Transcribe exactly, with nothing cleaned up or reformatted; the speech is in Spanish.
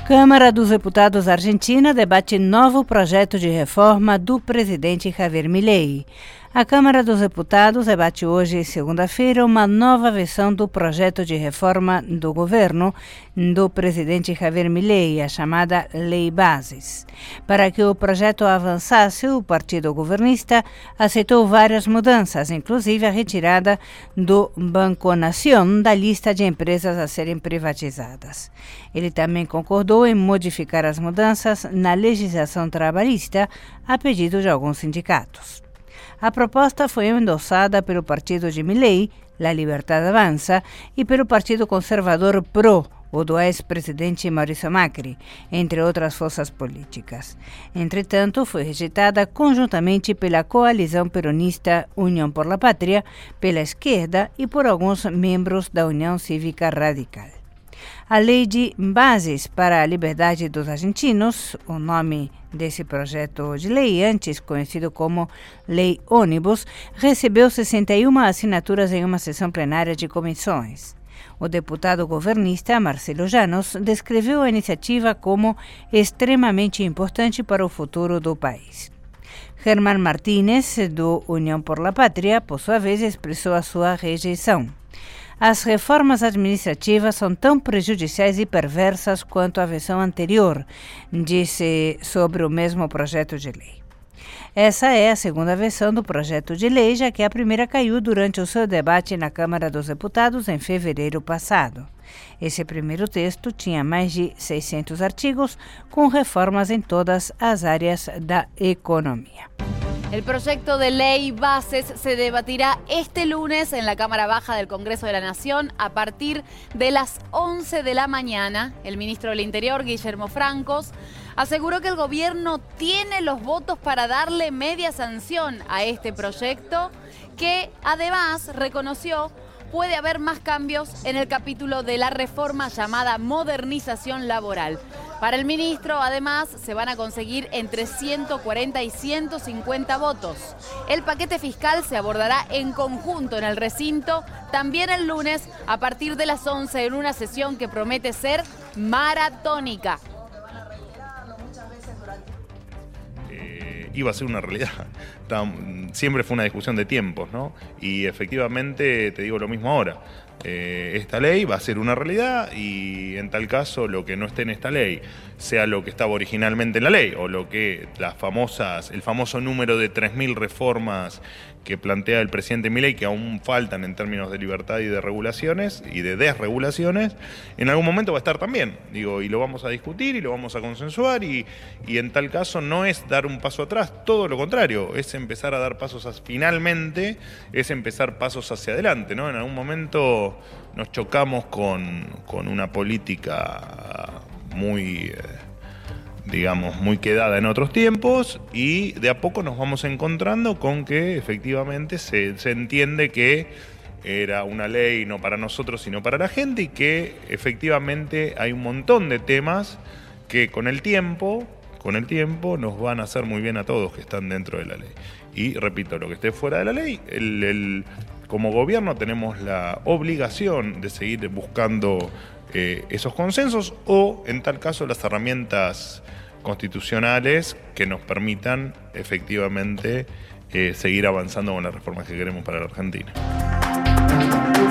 Câmara dos Deputados Argentina debate novo projeto de reforma do presidente Javier Milei. A Câmara dos Deputados debate hoje, segunda-feira, uma nova versão do projeto de reforma do governo do presidente Javier Milei, a chamada Lei Bases. Para que o projeto avançasse, o partido governista aceitou várias mudanças, inclusive a retirada do Banco Nación da lista de empresas a serem privatizadas. Ele também concordou em modificar as mudanças na legislação trabalhista a pedido de alguns sindicatos. A proposta foi endossada pelo partido de Milei, La Libertad Avança, e pelo partido conservador Pro, o do ex-presidente Mauricio Macri, entre outras forças políticas. Entretanto, foi rejeitada conjuntamente pela coalizão peronista União por la Pátria, pela esquerda e por alguns membros da União Cívica Radical. A Lei de Bases para a Liberdade dos Argentinos, o nome desse projeto de lei, antes conhecido como Lei Ônibus, recebeu sessenta e uma assinaturas em uma sessão plenária de comissões. O deputado governista Marcelo Llanos descreveu a iniciativa como extremamente importante para o futuro do país. Germán Martínez, do União por la Pátria, por sua vez, expressou a sua rejeição. As reformas administrativas são tão prejudiciais e perversas quanto a versão anterior, disse sobre o mesmo projeto de lei. Essa é a segunda versão do projeto de lei, já que a primeira caiu durante o seu debate na Câmara dos Deputados em fevereiro passado. Esse primeiro texto tinha mais de seiscentos artigos, com reformas em todas as áreas da economia. El proyecto de ley Bases se debatirá este lunes en la Cámara Baja del Congreso de la Nación a partir de las once de la mañana. El ministro del Interior, Guillermo Francos, aseguró que el gobierno tiene los votos para darle media sanción a este proyecto, que además reconoció puede haber más cambios en el capítulo de la reforma llamada modernización laboral. Para el ministro, además, se van a conseguir entre ciento cuarenta y ciento cincuenta votos. El paquete fiscal se abordará en conjunto en el recinto, también el lunes, a partir de las once, en una sesión que promete ser maratónica. Iba a ser una realidad. Siempre fue una discusión de tiempos, ¿no? Y efectivamente, te digo lo mismo ahora. Eh, esta ley va a ser una realidad y en tal caso lo que no esté en esta ley, sea lo que estaba originalmente en la ley o lo que las famosas, el famoso número de tres mil reformas que plantea el presidente Milei, que aún faltan en términos de libertad y de regulaciones y de desregulaciones, en algún momento va a estar también, digo, y lo vamos a discutir y lo vamos a consensuar y, y en tal caso no es dar un paso atrás, todo lo contrario, es empezar a dar pasos, hacia, finalmente es empezar pasos hacia adelante, ¿no? En algún momento nos chocamos con, con una política muy... Eh, digamos, muy quedada en otros tiempos y de a poco nos vamos encontrando con que efectivamente se, se entiende que era una ley no para nosotros sino para la gente y que efectivamente hay un montón de temas que con el tiempo, con el tiempo nos van a hacer muy bien a todos que están dentro de la ley. Y repito, lo que esté fuera de la ley, el, el, como gobierno tenemos la obligación de seguir buscando eh, esos consensos o, en tal caso, las herramientas constitucionales que nos permitan efectivamente eh, seguir avanzando con las reformas que queremos para la Argentina.